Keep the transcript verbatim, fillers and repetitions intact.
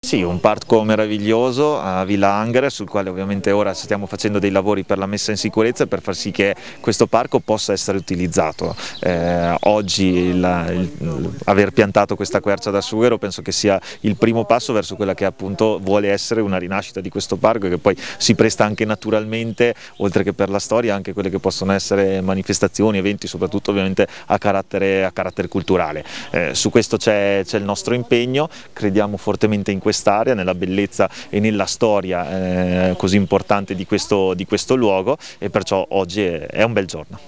Sì, un parco meraviglioso a Villa Anghere, sul quale ovviamente ora stiamo facendo dei lavori per la messa in sicurezza per far sì che questo parco possa essere utilizzato. Eh, oggi il, il, aver piantato questa quercia da sughero penso che sia il primo passo verso quella che appunto vuole essere una rinascita di questo parco, che poi si presta anche naturalmente, oltre che per la storia, anche quelle che possono essere manifestazioni, eventi, soprattutto ovviamente a carattere, a carattere culturale. Eh, su questo c'è il nostro impegno, crediamo fortemente in quest'area, nella bellezza e nella storia eh, così importante di questo, di questo luogo, e perciò oggi è, è un bel giorno.